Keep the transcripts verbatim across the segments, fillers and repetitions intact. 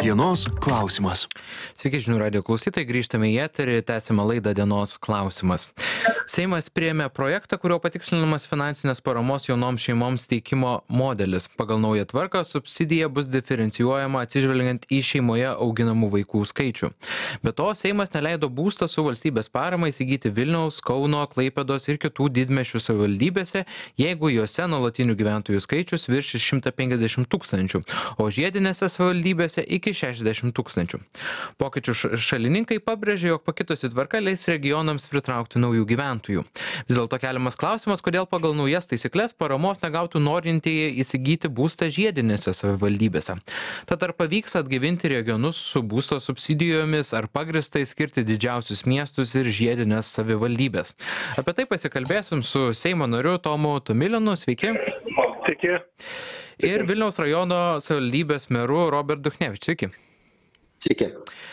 Dienos klausimas. Sveiki, žinių radijo klausytojai, grįžtame į eterį, tęsime laidą Dienos klausimas. Seimas priėmė projektą, kurio patikslinamas finansinės paramos jaunoms šeimoms teikimo modelis. Pagal naują tvarką subsidija bus diferencijuojama atsižvelgiant į šeimoje auginamų vaikų skaičių. Be to, Seimas neleido būstą su valstybės parama įsigyti Vilniaus, Kauno, Klaipėdos ir kitų didmiesčių savivaldybėse, jeigu juose nuolatinių gyventojų skaičius viršys šimtą penkiasdešimt tūkstančių, o žiedinėse savivaldybėse iki šešiasdešimt tūkstančių. Pokyčių šalininkai pabrėžė, jog pakitusi tvarka leis regionams pritraukti naujų gyventojų. Vis dėlto keliamas klausimas, kodėl pagal naujas taisyklės paramos negautų norintieji įsigyti būstą žiedinėse savivaldybėse. Tad ar pavyks atgaivinti regionus su būsto subsidijomis, ar pagristai skirti didžiausius miestus ir žiedinės savivaldybės. Apie tai pasikalbėsim su Seimo nariu Tomu Tomilinu. Sveiki. Sveiki. Ir Vilniaus rajono savivaldybės meru Robert Duchnevičius. Sveiki. Sveiki.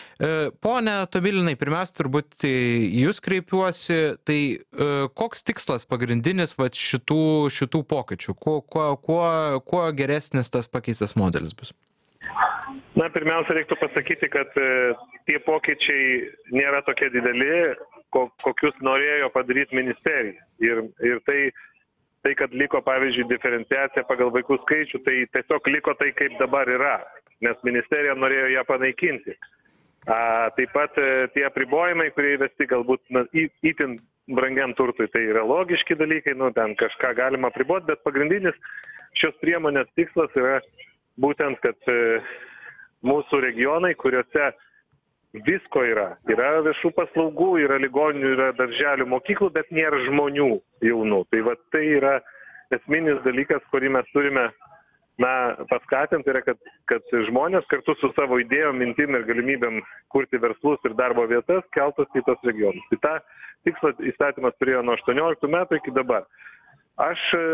Pone Tomilinai, pirmiausia, turbūt jūs kreipiuosi, tai koks tikslas pagrindinis vat, šitų, šitų pokyčių? Kuo, kuo, kuo, kuo geresnis tas pakeistas modelis bus? Na, pirmiausia, reiktų pasakyti, kad tie pokyčiai nėra tokie dideli, kokius norėjo padaryti ministerija. Ir, ir tai, tai, kad liko, pavyzdžiui, diferenciacija pagal vaikų skaičių, tai tiesiog liko tai, kaip dabar yra, nes ministerija norėjo ją panaikinti. A, taip pat tie apribojimai, kurie įvesti galbūt na, į, įtin brangiam turtui, tai yra logiški dalykai, nu, ten kažką galima apriboti, bet pagrindinis šios priemonės tikslas yra būtent, kad e, mūsų regionai, kuriuose visko yra, yra viešų paslaugų, yra ligoninių, yra darželių, mokyklų, bet nėra žmonių jaunų. Tai va tai yra esminis dalykas, kurį mes turime na, paskatinti, yra, kad, kad žmonės kartu su savo idėjom, mintim ir galimybėm kurti verslus ir darbo vietas keltųsi į tos regionus. Tai tą tikslą įstatymas turėjo nuo aštuonioliktų metų iki dabar. Aš e,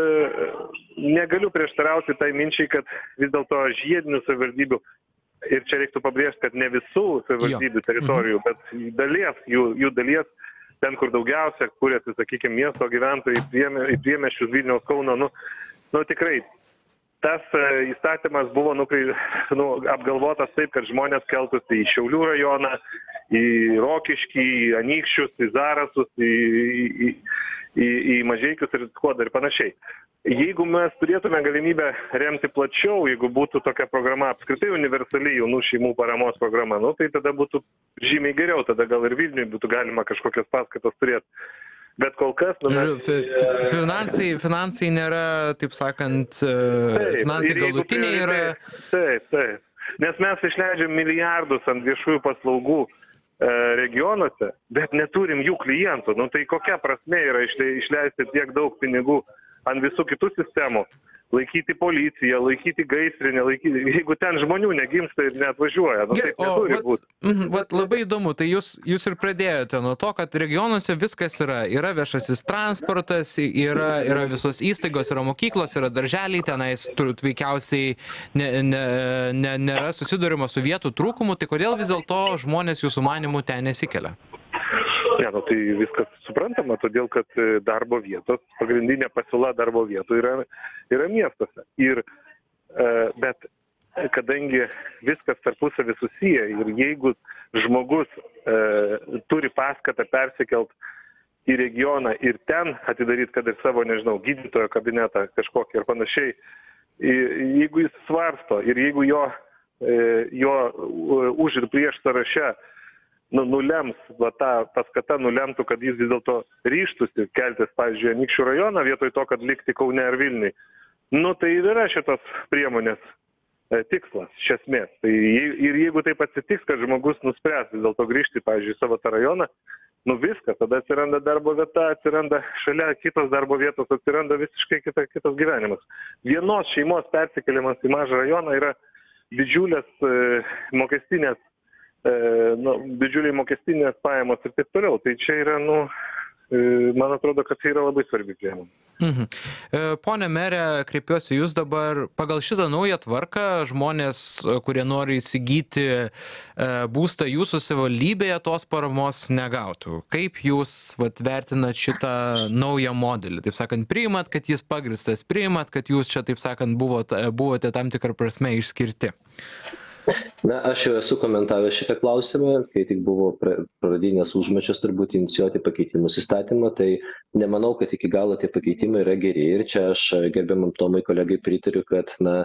negaliu prieštarauti tai minčiai, kad vis dėlto žiedinių savivaldybių, ir čia reiktų pabrėžti, kad ne visų savivaldybių teritorijų, bet dalies, jų, jų dalies, ten, kur daugiausia kuriasi, sakykime, miesto gyventojai į priemiesčius Vilniaus, Kauno, nu, nu tikrai, tas įstatymas buvo nukrai, nu, apgalvotas taip, kad žmonės keltųsi į Šiaulių rajoną, į Rokiškį, į Anykščius, į Zarasus, į, į, į, į Mažeikius ir Skuodą ir panašiai. Jeigu mes turėtume galimybę remti plačiau, jeigu būtų tokia programa apskritai universali jaunų šeimų paramos programa, nu, tai tada būtų žymiai geriau, tada gal ir Vilniui būtų galima kažkokias paskatas turėti. Bet kol kas... Nu, mes... finansai, finansai nėra, taip sakant, taip, finansai galutiniai yra... Taip, taip. Nes mes išleidžiam milijardus ant viešųjų paslaugų e, regionuose, bet neturim jų klientų. Nu, tai kokia prasmė yra išleisti tiek daug pinigų ant visų kitų sistemų? Laikyti policiją, laikyti gaisrinę, laikyti, jeigu ten žmonių negimsta ir neatvažiuoja. Nu, Gerai, o vat, mm, vat labai įdomu, tai jūs, jūs ir pradėjote nuo to, kad regionuose viskas yra. Yra viešasis transportas, yra, yra visos įstaigos, yra mokyklos, yra darželiai, tenais turbūt veikiausiai ne, ne, ne, nėra susidurima su vietų trūkumu, tai kodėl vis dėlto žmonės jūsų manimų ten nesikelia? Ne, nu, tai viskas suprantama, todėl kad darbo vietos, pagrindinė pasiūla darbo vietų yra, yra miestuose. Ir, e, bet kadangi viskas tarpusavį susiję ir jeigu žmogus e, turi paskatą persikelt į regioną ir ten atidaryti, kad ir savo, nežinau, gydytojo kabinetą kažkokį ir panašiai, jeigu jis svarsto ir jeigu jo, e, jo už ir prieš sąraše Nu, nulems, va ta paskata nulemtų, kad jis vis dėlto ryžtųsi keltis, pavyzdžiui, Anykščių rajoną, vietoj to, kad likti Kaune ar Vilniui. Nu, tai ir yra šitos priemonės e, tikslas, iš esmės. Tai, ir jeigu taip atsitiks, kad žmogus nuspręs vis dėlto grįžti, pavyzdžiui, savo tą rajoną, nu viskas, tada atsiranda darbo vieta, atsiranda šalia kitos darbo vietos, atsiranda visiškai kita, kitas gyvenimas. Vienos šeimos persikėlimas į mažą rajoną yra didžiulės e, mokestinės E, nu, didžiuliai mokestinės pajamos ir taip toliau. Tai čia yra, nu, e, man atrodo, kad tai yra labai svarbi priemonė. Mhm. Pone merė, kreipiuosi jūs dabar, pagal šitą naują tvarką žmonės, kurie nori įsigyti būstą jūsų savivaldybėje, tos paramos negautų. Kaip jūs vat, vertinat šitą naują modelį? Taip sakant, priimat, kad jis pagristas, priimat, kad jūs čia, taip sakant, buvote, buvote tam tikrą prasme išskirti? Na, aš jau esu komentavęs šitą klausimą, kai tik buvo pradinės užmačios turbūt inicijuoti pakeitimus įstatymą, tai nemanau, kad iki galo tie pakeitimai yra geri. Ir čia aš gerbiamam Tomui kolegai pritariu, kad na,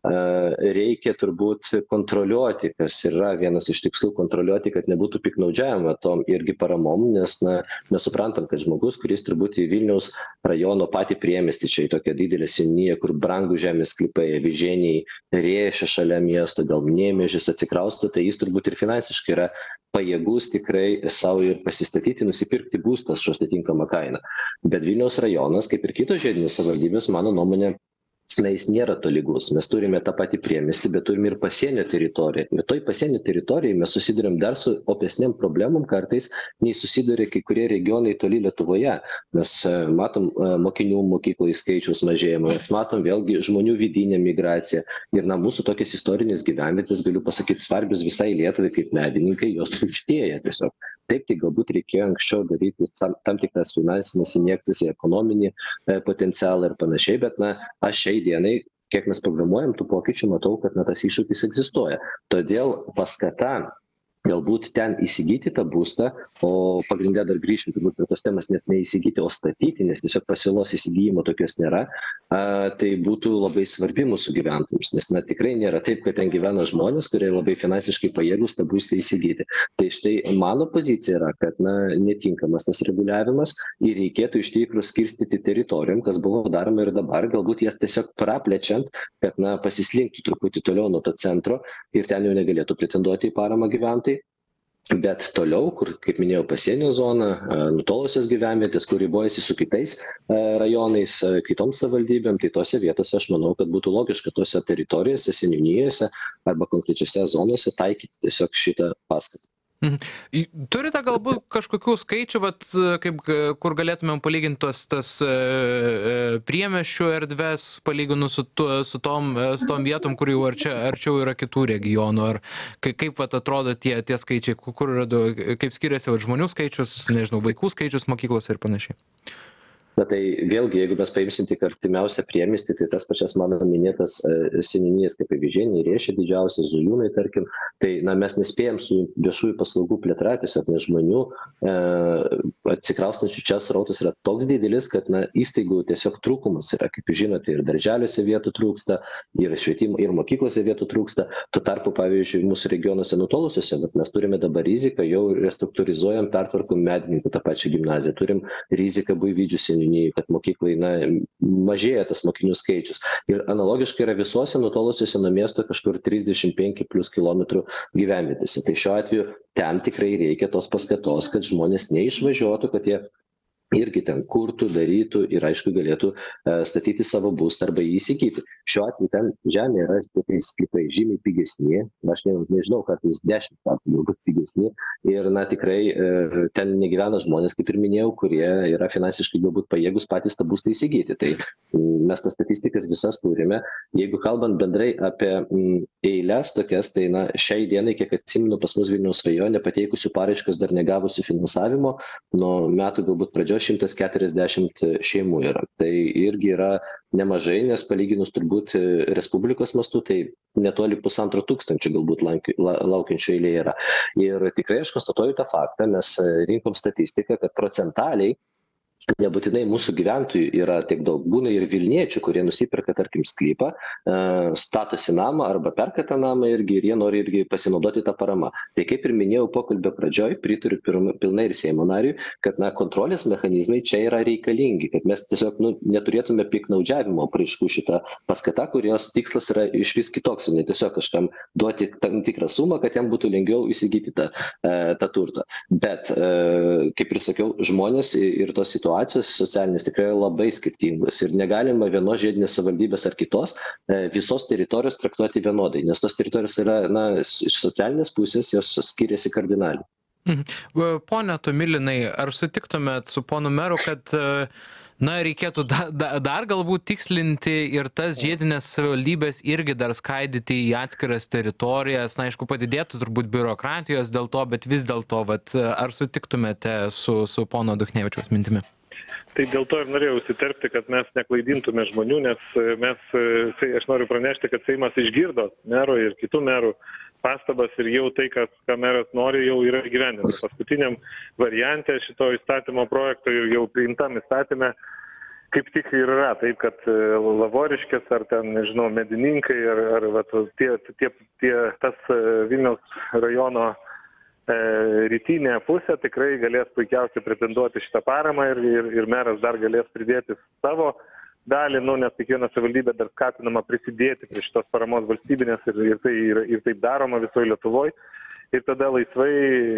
reikia turbūt kontroliuoti, kas yra vienas iš tikslų kontroliuoti, kad nebūtų piknaudžiavimo tom irgi paramom, nes na, mes suprantam, kad žmogus, kuris turbūt į Vilniaus rajono patį priemiestį, čia į tokią didelę seniūniją, kur brangų žemės sklypai, avižieniai, Riešė šalia miesto, gal Nemėžis atsikrausto, tai jis turbūt ir finansiškai yra pajėgus tikrai savo ir pasistatyti, nusipirkti būstą su atitinkamą kainą. Bet Vilniaus rajonas, kaip ir kitos žiedinės savivaldybės, mano nuomonė, na, jis nėra tolygus. Mes turime tą patį priemiestį, bet turime ir pasienio teritoriją. Bet toj pasienio teritorijai mes susidurėm dar su opesniam problemom kartais, nei susiduria kai kurie regionai toli Lietuvoje. Mes matom mokinių mokykloje skaičiaus mažėjimą, mes matom vėlgi žmonių vidinę migraciją. Ir na, mūsų tokias istorinės gyvenvietės, galiu pasakyti, svarbios visai Lietuvai kaip medininkai, jos tuštėja tiesiog. Taip, tai galbūt reikėjo anksčiau daryti tam tikras finansinės injekcijas į ekonominį potencialą ir panašiai, bet na, aš šiai dienai, kiek mes programuojam tų pokyčių, matau, kad na, tas iššūkis egzistuoja. Todėl paskata galbūt ten įsigyti tą būstą, o pagrindė dar grįžti turbūt prie tos temas net neįsigyti, o statyti, nes tiesiog pasiūlos įsigijimo tokios nėra, a, tai būtų labai svarbi mūsų gyventojams, nes na, tikrai nėra taip, kad ten gyvena žmonės, kurie labai finansiškai pajėgus tą būstą įsigyti. Tai štai mano pozicija yra, kad na, netinkamas tas reguliavimas ir reikėtų iš tikrųjų skirstyti teritorijom, kas buvo daroma ir dabar, galbūt jas tiesiog praplečiant, kad na, pasislinktų truputį toliau nuo to centro ir ten jau negalėtų pretenduoti į paramą gyventojai. Bet toliau, kur, kaip minėjau, pasienio zona, nutolusios gyvenvietės, kur ribojasi su kitais rajonais, kitoms savivaldybėm, tai tose vietose aš manau, kad būtų logiška tose teritorijose, seniūnijose arba konkrečiose zonose taikyti tiesiog šitą paskatą. Turite galbūt kažkokių skaičių, vat, kaip, kur galėtumėm palyginti tos, tas priemiesčių erdves, palyginus su, tu, su, tom, su tom vietom, kur jau arčia, arčiau yra kitų regionų, ar kaip, kaip vat, atrodo tie, tie skaičiai, kur yra, kaip skiriasi vat, žmonių skaičius, nežinau, vaikų skaičius mokyklose ir panašiai. Na tai vėlgi, jeigu mes paimsim tik artimiausią priemiestį, tai tas pačias mano minėtas seniūnijas kaip Avižieniai, Riešė didžiausias, Zujūnai, tarkim, tai na, mes nespėjom su viešųjų paslaugų plėtra, tiesiog nes žmonių e, atsikraustančių čia srautas yra toks didelis, kad na, įstaigų tiesiog trūkumas yra, kaip jūs žinote, ir darželiuose vietų trūksta, ir švietimo, ir mokyklose vietų trūksta. Tuo tarpu, pavyzdžiui, mūsų regionuose nutolusiuose, bet mes turime dabar riziką, jau restruktūrizuojam, pertvarkom Medininkų tą pačią gimnaziją, turim riziką Buivydžių seniūnijų, kad mokyklai na, mažėja tas mokinių skaičius. Ir analogiškai yra visuose nutolusiuose nuo miesto kažkur trisdešimt penki plus kilometrų gyvenvietėse. Tai šiuo atveju ten tikrai reikia tos paskatos, kad žmonės neišvažiuotų, kad jie irgi ten kurtų, darytų ir aišku galėtų uh, statyti savo būstą arba jį įsigyti. Šiuo atveju ten žemė yra tokiais sklypai žymiai pigesni, aš ne, nežinau, kartais dešimt kartų galbūt pigesni ir na tikrai uh, ten negyvena žmonės, kaip ir minėjau, kurie yra finansiškai galbūt pajėgus patys tą būstą įsigyti. Tai um, mes tas statistikas visas turime. Jeigu kalbant bendrai apie um, eilės tokias, tai na šiai dienai, kiek atsimenu, pas mus Vilniaus rajone pateikusių paraiškas dar negavusių finansavimo nuo metų galbūt pradžios šimtas keturiasdešimt šeimų yra. Tai irgi yra nemažai, nes palyginus turbūt Respublikos mastu, tai netoli pusantro tūkstančio galbūt laukiančių eilė yra. Ir tikrai aš konstatuoju tą faktą, mes rinkom statistiką, kad procentaliai nebūtinai mūsų gyventojų yra tiek daug. Būna ir vilniečių, kurie nusiperka, tarkim, sklypą, statosi namą arba perka tą namą irgi ir jie nori irgi pasinaudoti tą paramą. Tai kaip ir minėjau pokalbio pradžioj, pritariu pilnai ir Seimo nariui, kad na, kontrolės mechanizmai čia yra reikalingi, kad mes tiesiog nu, neturėtume piknaudžiavimo apraiškų šitą paskatą, kurios tikslas yra iš vis kitoks, ne tiesiog kažkam duoti tam tikrą sumą, kad jam būtų lengviau įsigyti tą, tą turtą. Bet, kaip ir sakiau, žmonės ir tos situacijos socialinės tikrai labai skirtingos ir negalima vienos žiedinės savivaldybės ar kitos visos teritorijos traktuoti vienodai, nes tos teritorijos yra, na, iš socialinės pusės jos skiriasi kardinaliai. Pone Tomilinai, ar sutiktumėt su ponu meru, kad na, reikėtų da, da, dar galbūt tikslinti ir tas žiedinės savivaldybės irgi dar skaidyti į atskiras teritorijas, na, aišku, padidėtų turbūt biurokratijos dėl to, bet vis dėlto, vat, ar sutiktumėte su, su pono Duchnevičiaus mintimi? Tai dėl to ir norėjau įsiterpti, kad mes neklaidintume žmonių, nes mes, aš noriu pranešti, kad Seimas išgirdo mero ir kitų merų pastabas ir jau tai, kas ką meras nori, jau yra įgyvendinta. Paskutiniam variante šito įstatymo projekto ir jau priimtam įstatyme kaip tik ir yra, taip kad Lavoriškės ar ten, nežinau, medininkai ar, ar vat, tie, tie, tie, tas Vilniaus rajono e, rytinė pusė tikrai galės puikiausiai pretenduoti šitą paramą ir, ir, ir meras dar galės pridėti savo dalį, nu, nes kiekviena savivaldybė dar skatinama prisidėti prie šitos paramos valstybinės ir, ir, tai, ir, ir taip daroma visoje Lietuvoje. Ir tada laisvai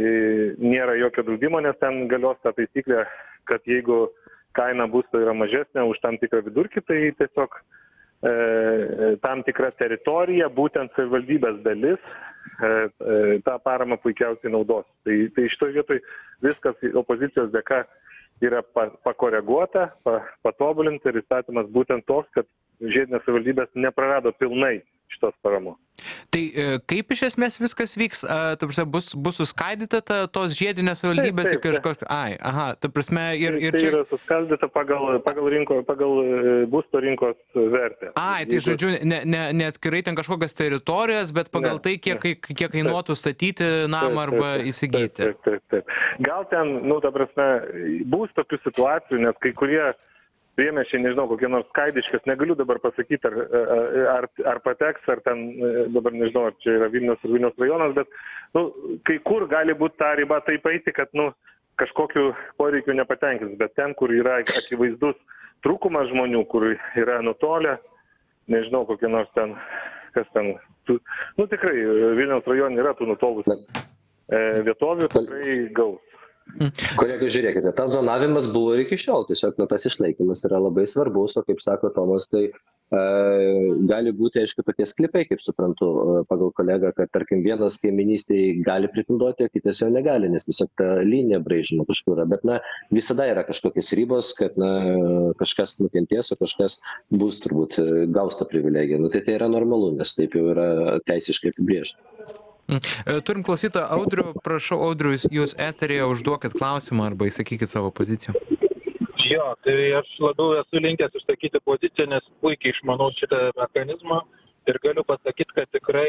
nėra jokio draudimo, nes ten galios ta taisyklė, kad jeigu kaina būsto yra mažesnė už tam tikrą vidurkį, tai tiesiog e, tam tikra teritorija, būtent savivaldybės dalis, e, e, tą paramą puikiausiai naudos. Tai, tai šitoje vietoje viskas opozicijos dėka yra pa, pakoreguota, pa, patobulinta ir įstatymas būtent toks, kad žiedinės savivaldybės neprarado pilnai šitos paramos. Tai kaip iš esmės viskas vyks? Ta prasme, bus, bus suskaidyta ta, tos žiedinės savivaldybės į kažkokią... Ai, aha, ta prasme ir, ir tai čia... Tai yra suskaldyta pagal, pagal, rinko, pagal būsto rinkos vertę. Ai, tai Jeigu... žodžiu, ne, ne, ne atskirai ten kažkokias teritorijas, bet pagal ne, tai, kiek, ne. kiek kainuotų statyti namą arba taip, taip, įsigyti. Taip, taip, taip, taip. Gal ten, nu, ta prasme, bus tokių situacijų, nes kai kurie priemiesčiai, nežinau, kokie nors Skaidiškės, negaliu dabar pasakyti, ar, ar, ar pateks, ar ten, dabar nežinau, ar čia yra Vilnius ir Vilnius rajonas, bet nu, kai kur gali būti ta riba taip eiti, kad nu, kažkokiu poreikiu nepatenkins, bet ten, kur yra akivaizdus trūkumas žmonių, kur yra nutolę, nežinau, kokie nors ten, kas ten, tu, nu tikrai, Vilnius rajone yra tų nutolusių e, vietovių, tikrai gaus. Kolegai, žiūrėkite, tas zonavimas buvo ir iki šiol, tiesiog nu, tas išlaikymas yra labai svarbus, o kaip sako Tomas, tai e, gali būti, aišku, tokie sklypai, kaip suprantu, pagal kolegą, kad, tarkim, vienas kaiminystėje gali pretenduoti, o kitas jau negali, nes tiesiog ta linija braižoma kažkur yra, bet, na, visada yra kažkokios ribos, kad, na, kažkas nukentės, o kažkas bus, turbūt, gaus tą privilegiją. Nu, tai tai yra normalu, nes taip jau yra teisiškai apibrėžta. Turim klausytoją Audrių, prašau, Audriu, jūs eterėje užduokit klausimą arba įsakykit savo poziciją. Jo, tai aš labiau esu linkęs išsakyti poziciją, nes puikiai išmanau šitą mechanizmą ir galiu pasakyti, kad tikrai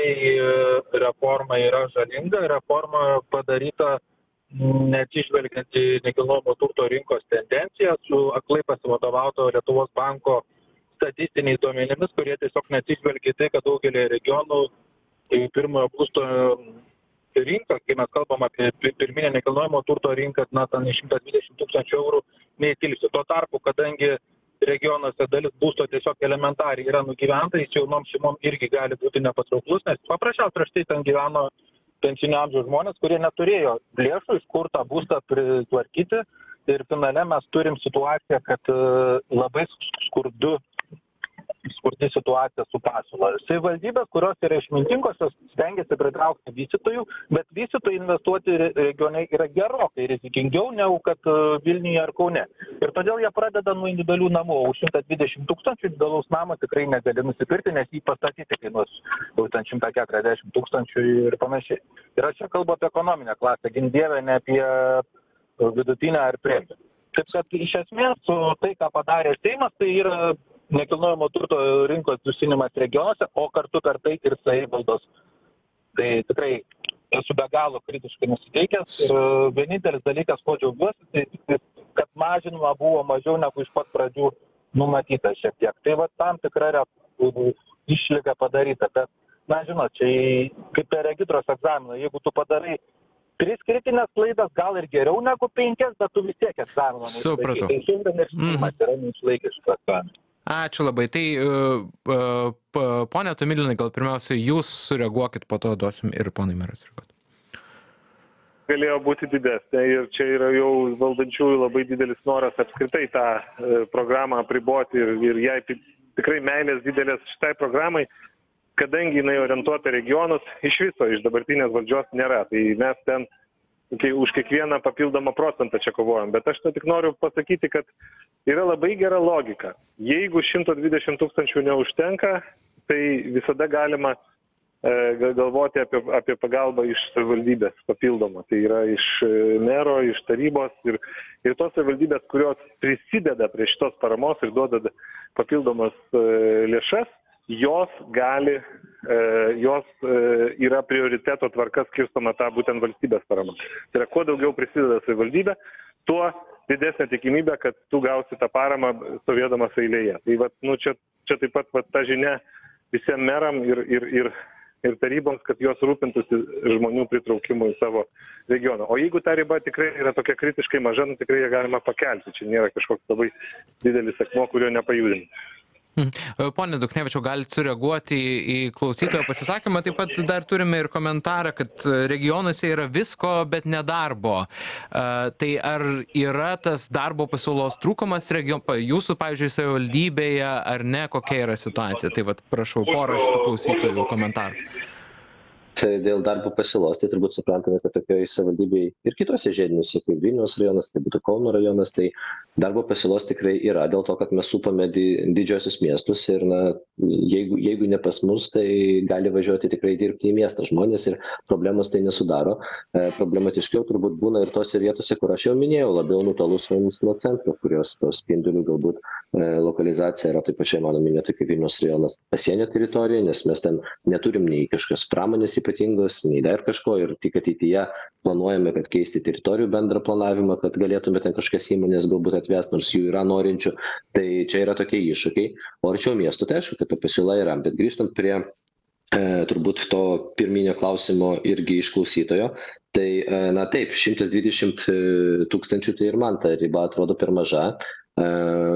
reforma yra žalinga, reforma padaryta neatsižvelgiant į nekilnojamo turto rinkos tendenciją, su aklai pasivadovauto Lietuvos banko statistiniais duomenimis, kurie tiesiog neatsižvelgia į tai, kad daugelį regionų pirmojo būsto rinką, kai mes kalbam apie pirminę nekilnojamo turto rinką, na, ten šimtas dvidešimt tūkstančių eurų neįtilpsi. Tuo tarpu, kadangi regionuose dalis būsto tiesiog elementariai yra nugyventa, jis jaunom šeimom irgi gali būti nepatrauklus, nes paprasčiausiai prieš tai ten gyveno pensinio amžiaus žmonės, kurie neturėjo lėšų, iš kur tą būstą pritvarkyti. Ir finale mes turim situaciją, kad labai skurdu skurdi situacija su pasiūla. Savivaldybės, kurios yra išmintingosios, stengiasi pritraukti vystytojų, bet vystytojai investuoti regione yra gerokai rizikingiau negu kad Vilniuje ar Kaune. Ir todėl jie pradeda nuo individualių namų, už šimtas dvidešimt tūkstančių individualaus namą tikrai negali nusipirkti, nes jį pastatyti kainuos jau ten šimtas keturiasdešimt tūkstančių ir panašiai. Ir aš čia kalbu apie ekonominę klasę, gink dieve, ne apie vidutinę ar premiją. Taip kad iš esmės tai, ką padarė Seimas, tai yra nekilnojamo turto rinkos dusinimas regionuose, o kartu per tai ir savivaldos. Tai tikrai esu be galo kritiškai nusiteikęs ir vienintelis dalykas, ko džiaugiuosi, tai kad mažinima buvo mažiau negu iš pat pradžių numatyta šiek tiek. Tai va tam tikra išlyga padaryta, bet, na, žinot, čia kaip per regitros egzaminą, jeigu tu padarai tris kritinės klaidas, gal ir geriau negu penkias, bet tu vis tiek egzaminą supratau. Tai šiandien ir šeimas yra neišlaikęs šitą egzaminą. Ačiū labai. Tai, uh, uh, ponia Tomilinai, gal pirmiausia, jūs sureaguokit, po to duosim ir ponai meras reaguoti. Galėjo būti didesnė ir čia yra jau valdančiųjų labai didelis noras apskritai tą e, programą apriboti ir, ir jai tikrai meilės didelės šitai programai, kadangi jinai orientuota regionus, iš viso iš dabartinės valdžios nėra. Tai mes ten kai už kiekvieną papildomą procentą čia kovojam. Bet aš to tik noriu pasakyti, kad yra labai gera logika. Jeigu šimtas dvidešimt tūkstančių neužtenka, tai visada galima e, galvoti apie, apie pagalbą iš savivaldybės papildomą. Tai yra iš mero, iš tarybos ir, ir tos savivaldybės, kurios prisideda prie šitos paramos ir duoda papildomas e, lėšas, jos gali jos yra prioriteto tvarka skirstoma ta būtent valstybės parama. Tai yra, kuo daugiau prisideda savivaldybė, tuo didesnė tikimybė, kad tu gausi tą paramą stovėdamas eilėje. Tai vat, nu, čia, čia taip pat vat, ta žinia visiems meram ir, ir, ir, ir taryboms, kad jos rūpintųsi žmonių pritraukimu į savo regioną. O jeigu ta riba tikrai yra tokia kritiškai maža, nu, tikrai ją galima pakelti. Čia nėra kažkoks labai didelis akmuo, kurio nepajudinti. Pone Duchnevičiau, galite sureaguoti į, į klausytojo pasisakymą. Taip pat dar turime ir komentarą, kad regionuose yra visko, bet nedarbo. Uh, tai ar yra tas darbo pasiūlos trūkumas region, jūsų, pavyzdžiui, savivaldybėje, ar ne, kokia yra situacija? Tai vat, prašau, porą šitų klausytojų komentarų. Tai dėl darbo pasiūlos, tai turbūt suprantame, kad tokioje savivaldybėje ir kitose žiediniuose, kaip Vilniaus rajonas, tai būtų Kauno rajonas, tai darbo pasiūlos tikrai yra dėl to, kad mes supame di, didžiosius miestus ir na, jeigu, jeigu ne pas mus, tai gali važiuoti tikrai dirbti į miestą žmonės ir problemos tai nesudaro. E, problematiškiau turbūt būna ir tose vietose, kur aš jau minėjau, labiau nutolus nuo centro, kurios tos spindulių galbūt e, lokalizacija yra taip pačiai mano minėta kaip Vilniaus rajonas pasienio teritorija, nes mes ten neturim nei kažkokios pramonės ypatingos, nei dar kažko ir tik ateityje planuojame, kad keisti teritorijų bendrą planavimą, kad galėtume ten kažkokias įmonės galbūt atvest, nors jų yra norinčių. Tai čia yra tokie iššūkiai. O arčiau miestų, tai aišku, kad ta pasiūla yra. Bet grįžtant prie e, turbūt to pirminio klausimo irgi iš klausytojo, tai e, na taip, šimtas dvidešimt tūkstančių tai ir man ta riba atrodo per maža. E,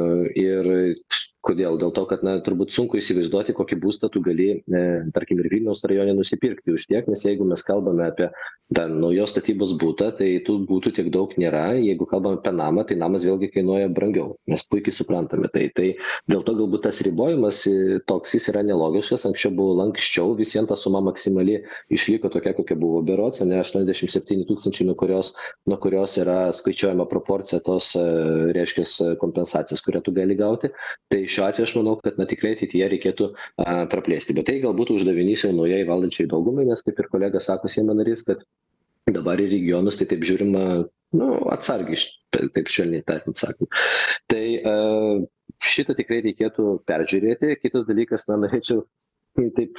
ir kodėl? Dėl to, kad na, turbūt sunku įsivaizduoti, kokį būstą tu gali, e, tarkim, ir Vilniaus rajone nusipirkti už tiek, nes jeigu mes kalbame apie tą naujos statybos būtą, tai tų būtų tiek daug nėra. Jeigu kalbame apie namą, tai namas vėlgi kainuoja brangiau. Mes puikiai suprantame. Tai, tai dėl to galbūt tas ribojimas toks jis yra nelogiškas. Anksčiau buvo lankščiau, visiems ta suma maksimali išliko tokia, kokia buvo berods, ne aštuoniasdešimt septyni tūkstančiai, nuo kurios, nuo kurios yra skaičiuojama proporcija tos, reiškia, kompensacijos, kurią tu gali gauti. Tai šiuo atveju aš manau, kad na, tikrai ateityje reikėtų a, praplėsti. Bet tai galbūt uždavinys jau naujai valdančiai daugumai, nes kaip ir kolega sako Seimo narys, kad dabar į regionus tai taip žiūrima nu, atsargiai, taip švelniai tariant sakant. Tai a, šitą tikrai reikėtų peržiūrėti. Kitas dalykas, na, norėčiau taip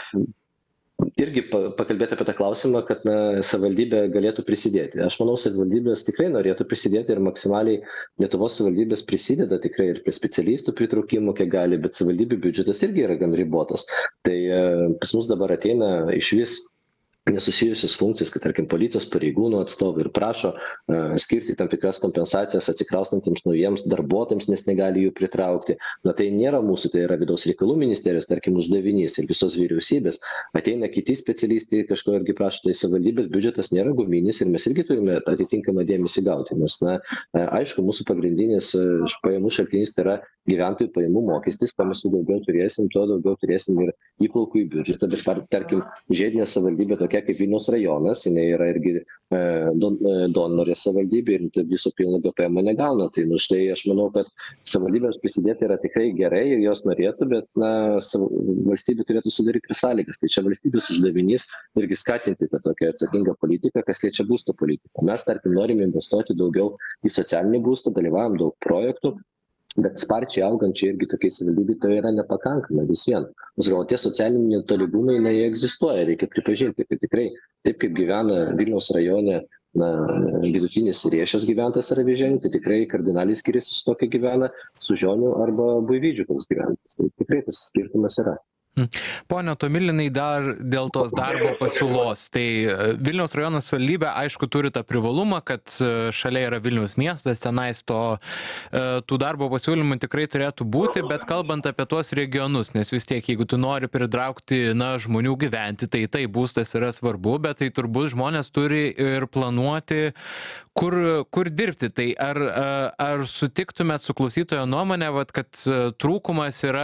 irgi pakalbėti apie tą klausimą, kad na, savivaldybė galėtų prisidėti. Aš manau, savivaldybės tikrai norėtų prisidėti ir maksimaliai Lietuvos savivaldybės prisideda tikrai ir prie specialistų pritraukimo, kiek gali, bet savivaldybių biudžetas irgi yra gan ribotas. Tai e, pas mus dabar ateina iš vis nesusijusios funkcijas, kad tarkim policijos pareigūnų atstovai ir prašo uh, skirti tam tikras kompensacijas atsikraustantiems naujiems darbuotojams, nes negali jų pritraukti. Na tai nėra mūsų, tai yra vidaus reikalų ministerijos, tarkim, uždavinys ir visos vyriausybės. Ateina kiti specialistai, kažko irgi prašo, tai savivaldybės biudžetas nėra guminis ir mes irgi turime atitinkamą dėmesį gauti. Nes, na, aišku, mūsų pagrindinis pajamų šaltinis tai yra gyventojų pajamų mokestis, ko mes daugiau turėsim, tuo daugiau turėsim ir įplaukų į biudžetą, bet tarkim, žiedinė savivaldybė tokia kaip Vilniaus rajonas, jinai yra irgi e, don, e, donorė savivaldybė ir viso pilno G P M negauna. Tai nu, štai aš manau, kad savivaldybėms prisidėti yra tikrai gerai ir jos norėtų, bet na, savo, valstybė turėtų sudaryti sąlygas. Tai čia valstybės uždavinys irgi skatinti tą tokią atsakingą politiką, kas liečia būsto politiką. Mes, tarkim, norime investuoti daugiau į socialinį būstą, dalyvavom daug projektų, bet sparčiai augančiai irgi tokiai savivaldybei tai yra nepakankama vis vien. Nes gal tie socialiniai netolygumai neegzistuoja, reikia pripažinti, kad tikrai taip kaip gyvena Vilniaus rajone na, vidutinis riešės gyventojas yra Avižienių, tai tikrai kardinaliai skiriasi su tokia gyvena Sužionių arba Buivydžių koks gyventojas. Tai tikrai tas skirtumas yra. Pone Tomilinai, dar dėl tos darbo pasiūlos. Tai Vilniaus rajono savivaldybė, aišku, turi tą privalumą, kad šalia yra Vilniaus miestas, tenais to, tų darbo pasiūlymų tikrai turėtų būti, bet kalbant apie tuos regionus, nes vis tiek, jeigu tu nori pritraukti na, žmonių gyventi, tai tai būstas yra svarbu, bet tai turbūt žmonės turi ir planuoti, kur, kur dirbti. Tai ar, ar sutiktumėt su klausytojo nuomonė, vat, kad trūkumas yra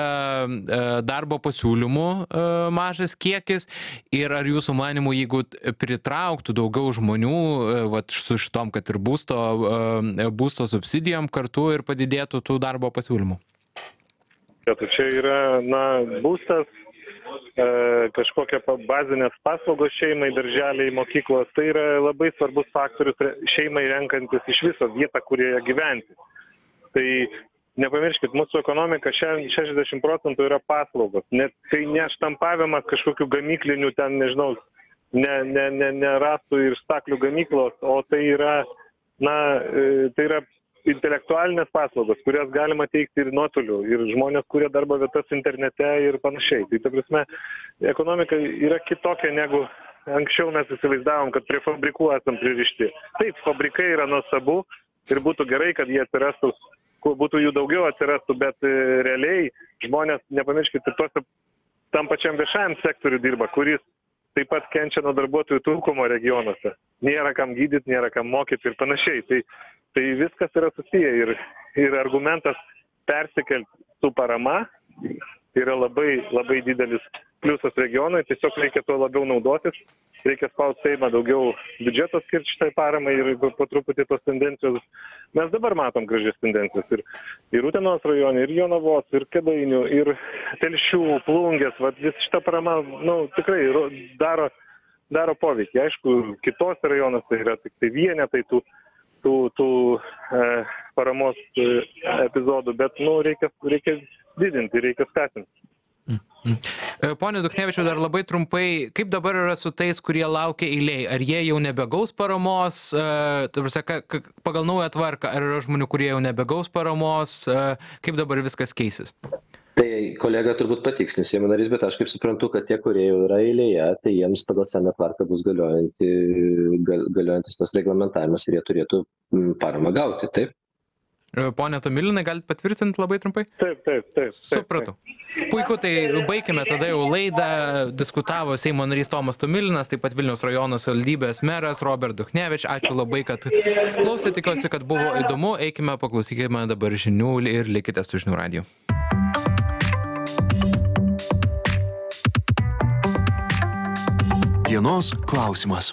darbo pasiūlymų mažas kiekis ir ar jūsų manimų, jeigu pritrauktų daugiau žmonių vat, su šitom, kad ir būsto, būsto subsidijom kartu ir padidėtų tų darbo pasiūlymų? Ja, tai čia yra na, būstas, e, kažkokia bazinės paslaugos šeimai, darželiai, mokyklos. Tai yra labai svarbus faktorius šeimai renkantis iš viso vietą, kurioje gyventi. Tai nepamirškit, mūsų ekonomika šešiasdešimt procentų yra paslaugos. Net tai ne štampavimas kažkokių gamyklinių ten, nežinau, ne, ne, ne, ne rastų ir staklių gamyklos, o tai yra, na, tai yra intelektualinės paslaugos, kurias galima teikti ir nuotoliu, ir žmonės kuria darbo vietas internete ir panašiai. Tai, ta prasme, ekonomika yra kitokia negu anksčiau mes įsivaizdavom, kad prie fabrikų esam pririšti. Taip, fabrikai yra nuostabu ir būtų gerai, kad jie atsirastų, kuo būtų jų daugiau atsirastų, bet realiai žmonės, nepamirškite, tose, tam pačiam viešajam sektoriu dirba, kuris taip pat kenčia nuo darbuotojų trūkumo regionuose. Nėra kam gydyti, nėra kam mokyti ir panašiai. Tai, tai viskas yra susiję ir, ir argumentas persikelti su parama yra labai, labai didelis pliusas regionui, tiesiog reikia to labiau naudotis, reikia spausti Seimą daugiau biudžeto skirti šitai paramai ir po truputį tos tendencijos. Mes dabar matom gražias tendencijas ir, ir Utenos rajone, ir Jonavos, ir Kėdainių, ir Telšių, Plungės, vat vis šita parama, nu, tikrai daro, daro poveikį. Aišku, kitose rajonuose yra tik tai vienetai tų, tų, tų e, paramos e, epizodų, bet, nu, reikia, reikia didinti, reikia skatinti. Pone Duchnevičiau, dar labai trumpai, kaip dabar yra su tais, kurie laukia eilėj? Ar jie jau nebegaus paramos, pagal naują tvarką, ar yra žmonių, kurie jau nebegaus paramos, kaip dabar viskas keisis? Tai kolega turbūt patiksnis, Seimo narys, bet aš kaip suprantu, kad tie, kurie jau yra eilėje, tai jiems pagal seną tvarką bus galiojanti, galiojantis tas reglamentavimas ir jie turėtų paramą gauti, taip? Pone Tomilinai, galite patvirtinti labai trumpai? Taip, taip, taip. taip Supratau. Puiku, tai baigime tada jau laidą. Diskutavo Seimo narys Tomas Tomilinas, taip pat Vilniaus rajono savivaldybės meras Robert Duchnevič. Ačiū labai, kad klausėte, tikiuosi, kad buvo įdomu. Eikime, paklausykime dabar žinių ir likite su Žinių radiju. Dienos klausimas.